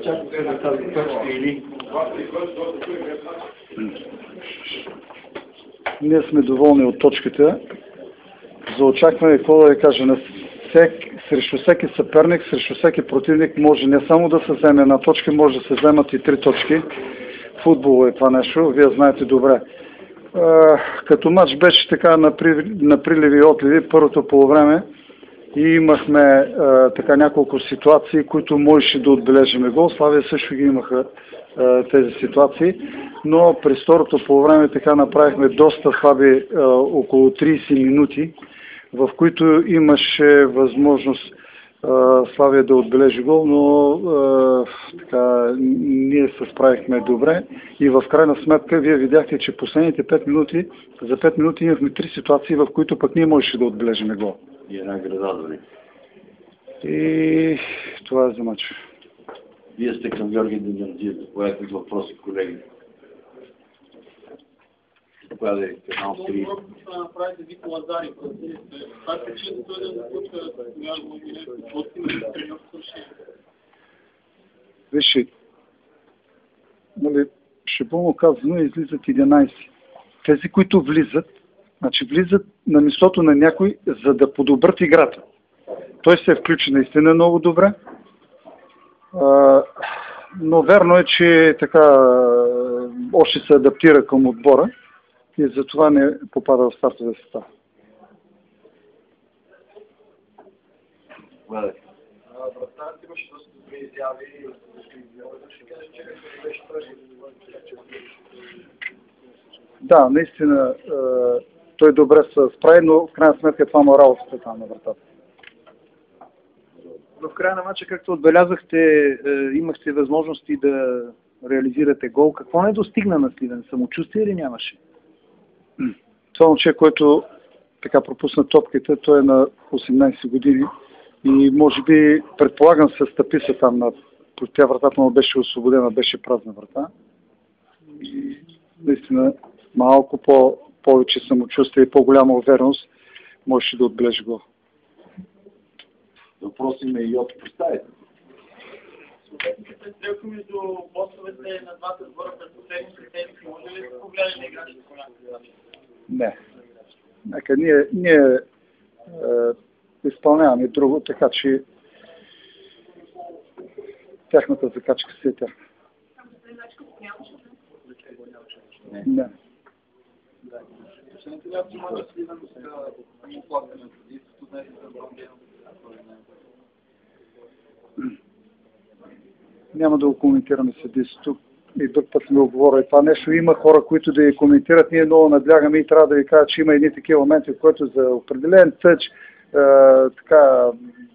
Очаквате за тази точка или? Ние сме доволни от точките. За очакване, какво да ви кажа, срещу всеки съперник, срещу всеки противник може не само да се вземе една точка, може да се вземат и 3 точки. Футбол е това нещо, вие знаете добре. Като матч беше така на приливи и отливи, първото полувреме и имахме така няколко ситуации, които можеше да отбележиме гол. Славия също ги имаха тези ситуации, но през второто полувреме така направихме доста слаби около 30 минути, в които имаше възможност Славия да отбележи гол, но така, ние се справихме добре и в крайна сметка вие видяхте, че последните 5 минути, за 5 минути имахме 3 ситуации, в които пък ние можеше да отбележим гол. И една града дори. И това е за мач. Вие сте към Георги Дегенджиев, заповядайте с въпроси, колеги. Заповядайте, канал 3. Да направите Вико Лазари. Това е причина той да започва Вижте, шибълно казано, излизат 11. Тези, които влизат, значи влизат на мястото на някой, за да подобрят играта. Той се е включи наистина много добре, но верно е, че така още се адаптира към отбора и затова не попада в стартовия състав. Вратарът имаше доста добри изяви. Да, наистина той добре се справи, но в крайна сметка това му работата там на вратата. В края на матча, както отбелязахте, имахте възможности да реализирате гол. Какво не достигна на Сливен? Самочувствие или нямаше? Това момче, който така пропусна топките, той е на 18 години и може би, предполагам, се стъпи се там тя вратата му беше освободена, беше празна врата. И наистина малко повече самочувствие и по-голяма увереност можеше да отбележи гол. Въпрос има и от представите. Съответните престрелки между босовете на двата отбора през последните седмици, може ли да повлияе на играчите по някакъв начин? Не. Нека ние изпълняваме друго, така че тяхната закачка си е тяхна. Не. Няма да го коментираме съдийството. И друг път сме оговорили това нещо. Има хора, които да ги коментират. Ние много наблягаме и трябва да ви кажа, че има едни такива моменти, в които за определен тъч така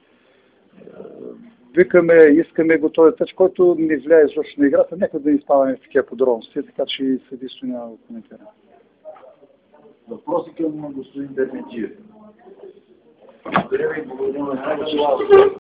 викаме, искаме го този тъч, който не влияе изобщо на играта. Нека да изпадаме в такива подробности, така че и съдийството няма да го коментираме. Въпроси към господин Дерменджиев. Благодаря ви, благодаря.